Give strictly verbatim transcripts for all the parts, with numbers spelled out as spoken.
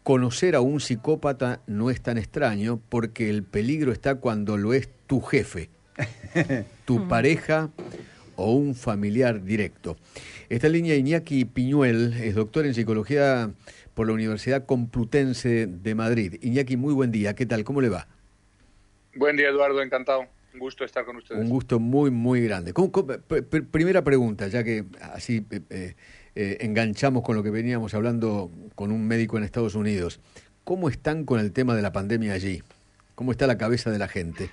conocer a un psicópata no es tan extraño porque el peligro está cuando lo es tu jefe, tu pareja o un familiar directo. Esta línea Iñaki Piñuel es doctor en psicología por la Universidad Complutense de Madrid. Iñaki, muy buen día. ¿Qué tal? ¿Cómo le va? Buen día, Eduardo. Encantado. Un gusto estar con ustedes. Un gusto muy, muy grande. ¿Cómo, cómo, pr pr primera pregunta, ya que así eh, eh, enganchamos con lo que veníamos hablando con un médico en Estados Unidos. ¿Cómo están con el tema de la pandemia allí? ¿Cómo está la cabeza de la gente?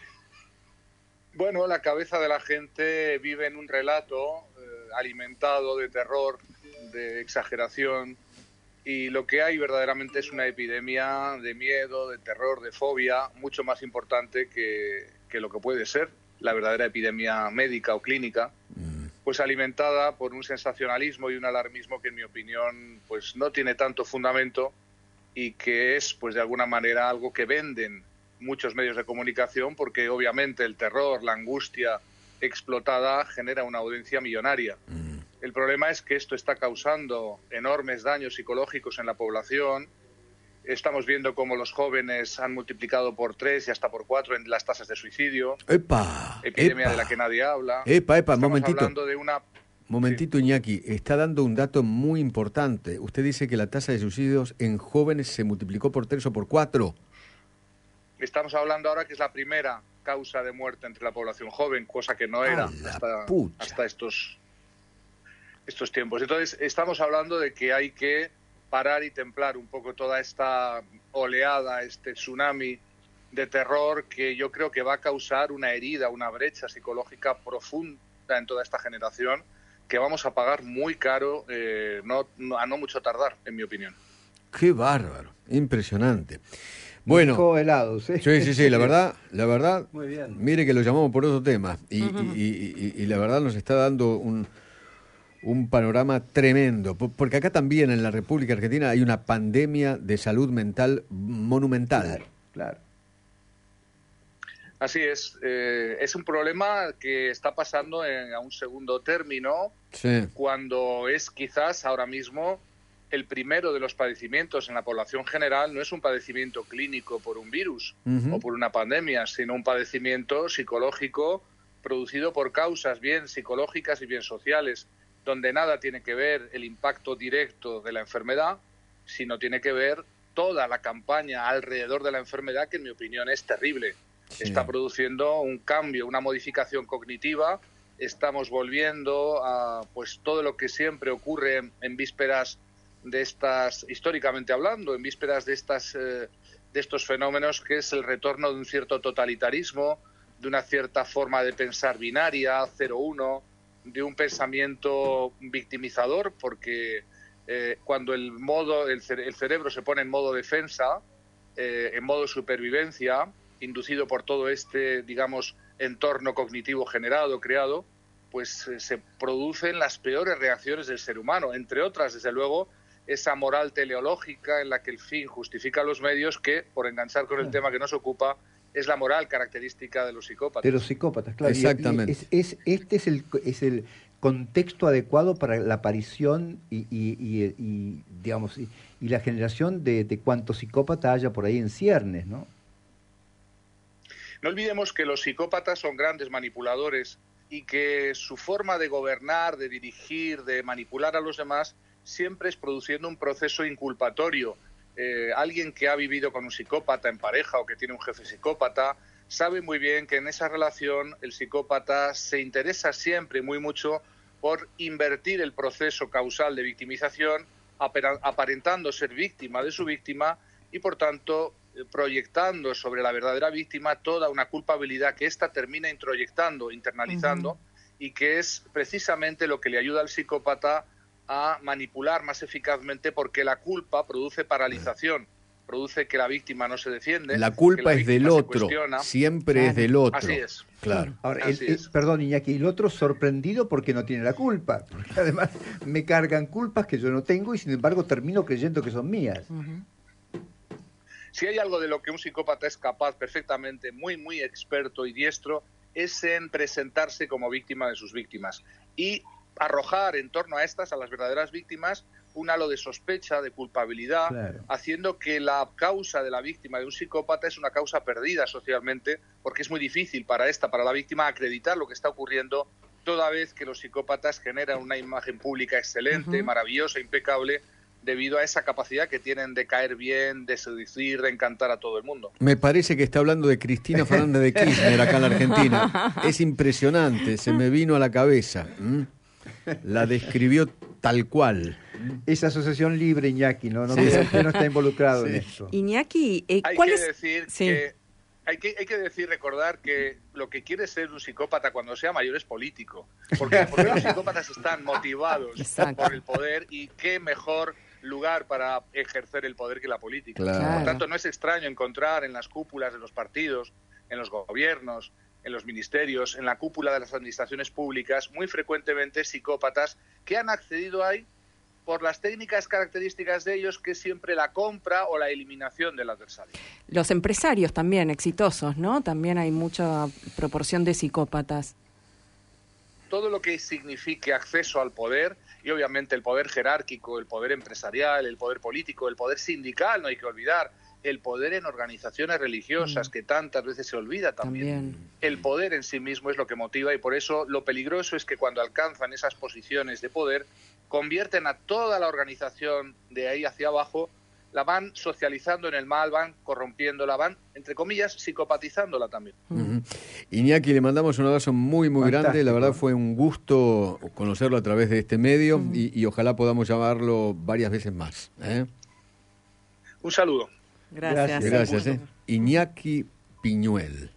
Bueno, la cabeza de la gente vive en un relato eh, alimentado de terror, de exageración, y lo que hay verdaderamente es una epidemia de miedo, de terror, de fobia, mucho más importante que, que lo que puede ser la verdadera epidemia médica o clínica, pues alimentada por un sensacionalismo y un alarmismo que, en mi opinión, pues no tiene tanto fundamento y que es, pues de alguna manera, algo que venden muchos medios de comunicación, porque obviamente el terror, la angustia explotada genera una audiencia millonaria. Mm. El problema es que esto está causando enormes daños psicológicos en la población. Estamos viendo cómo los jóvenes han multiplicado por tres y hasta por cuatro en las tasas de suicidio. ¡Epa! Epidemia epa, de la que nadie habla. ¡Epa, epa! Estamos Momentito. hablando de una... Momentito, sí. Iñaki, está dando un dato muy importante. Usted dice que la tasa de suicidios en jóvenes se multiplicó por tres o por cuatro. Estamos hablando ahora que es la primera causa de muerte entre la población joven, cosa que no era hasta, hasta estos, estos tiempos. Entonces, estamos hablando de que hay que parar y templar un poco toda esta oleada, este tsunami de terror que yo creo que va a causar una herida, una brecha psicológica profunda en toda esta generación que vamos a pagar muy caro, eh, no, no, a no mucho tardar, en mi opinión. ¡Qué bárbaro! Impresionante. Bueno, helados, ¿eh? sí, sí, sí, la verdad, la verdad, muy bien. Mire que lo llamamos por otro tema y, Uh-huh. y, y, y, y la verdad nos está dando un, un panorama tremendo, porque acá también en la República Argentina hay una pandemia de salud mental monumental. Claro, claro. Así es, eh, es un problema que está pasando en, a un segundo término, sí. Cuando es quizás ahora mismo el primero de los padecimientos en la población general. No es un padecimiento clínico por un virus uh-huh. o por una pandemia, sino un padecimiento psicológico producido por causas bien psicológicas y bien sociales, donde nada tiene que ver el impacto directo de la enfermedad, sino tiene que ver toda la campaña alrededor de la enfermedad, que en mi opinión es terrible. Sí. Está produciendo un cambio, una modificación cognitiva. Estamos volviendo a pues todo lo que siempre ocurre en, en vísperas de estas, históricamente hablando, en vísperas de estas eh, de estos fenómenos, que es el retorno de un cierto totalitarismo, de una cierta forma de pensar binaria, cero uno, de un pensamiento victimizador, porque eh, cuando el modo el, cere- el cerebro se pone en modo defensa, eh, en modo supervivencia, inducido por todo este, digamos, entorno cognitivo generado, creado, pues eh, se producen las peores reacciones del ser humano, entre otras, desde luego, esa moral teleológica en la que el fin justifica los medios, que, por enganchar con el tema que nos ocupa, es la moral característica de los psicópatas. De los psicópatas, claro. Exactamente. Y, y es, es, este es el, es el contexto adecuado para la aparición y, y, y, y digamos, y, y la generación de, de cuanto psicópata haya por ahí en ciernes, ¿no? No olvidemos que los psicópatas son grandes manipuladores y que su forma de gobernar, de dirigir, de manipular a los demás siempre es produciendo un proceso inculpatorio. Eh, alguien que ha vivido con un psicópata en pareja o que tiene un jefe psicópata sabe muy bien que en esa relación el psicópata se interesa siempre muy mucho por invertir el proceso causal de victimización, aparentando ser víctima de su víctima y, por tanto, proyectando sobre la verdadera víctima toda una culpabilidad que ésta termina introyectando, internalizando, uh-huh. y que es precisamente lo que le ayuda al psicópata a manipular más eficazmente, porque la culpa produce paralización, produce que la víctima no se defiende. La culpa la es del otro, siempre claro. es del otro. Así es. Claro. Ahora, Así el, el, es. perdón, Iñaki, el otro sorprendido porque no tiene la culpa, porque además me cargan culpas que yo no tengo y sin embargo termino creyendo que son mías. Uh-huh. Si hay algo de lo que un psicópata es capaz perfectamente, muy, muy experto y diestro, es en presentarse como víctima de sus víctimas y arrojar en torno a estas, a las verdaderas víctimas, un halo de sospecha, de culpabilidad, claro. haciendo que la causa de la víctima de un psicópata es una causa perdida socialmente, porque es muy difícil para esta, para la víctima, acreditar lo que está ocurriendo, toda vez que los psicópatas generan una imagen pública excelente, uh-huh. maravillosa, impecable, debido a esa capacidad que tienen de caer bien, de seducir, de encantar a todo el mundo. Me parece que está hablando de Cristina Fernández de Kirchner acá en la Argentina. Es impresionante, se me vino a la cabeza. ¿Mm? La describió tal cual. Esa asociación libre, Iñaki, ¿no? No, sí. Usted no está involucrado sí. en esto. Iñaki, eh, hay ¿cuál que es? decir sí. que hay que hay que decir, recordar que lo que quiere ser un psicópata cuando sea mayor es político. Porque, porque los psicópatas están motivados Exacto. por el poder, y qué mejor lugar para ejercer el poder que la política. Claro. Por tanto, no es extraño encontrar en las cúpulas de los partidos, en los gobiernos, en los ministerios, en la cúpula de las administraciones públicas, muy frecuentemente psicópatas que han accedido ahí por las técnicas características de ellos, que es siempre la compra o la eliminación del adversario. Los empresarios también exitosos, ¿no? También hay mucha proporción de psicópatas. Todo lo que signifique acceso al poder, y obviamente el poder jerárquico, el poder empresarial, el poder político, el poder sindical, no hay que olvidar, el poder en organizaciones religiosas, mm. que tantas veces se olvida también. también. El poder en sí mismo es lo que motiva, y por eso lo peligroso es que cuando alcanzan esas posiciones de poder, convierten a toda la organización de ahí hacia abajo, la van socializando en el mal, van corrompiéndola, van, entre comillas, psicopatizándola también. Uh-huh. Iñaki, le mandamos un abrazo muy, muy Fantástico. grande. La verdad fue un gusto conocerlo a través de este medio, uh-huh. y, y ojalá podamos llamarlo varias veces más. ¿eh? Un saludo. Gracias. Gracias. eh. Iñaki Piñuel.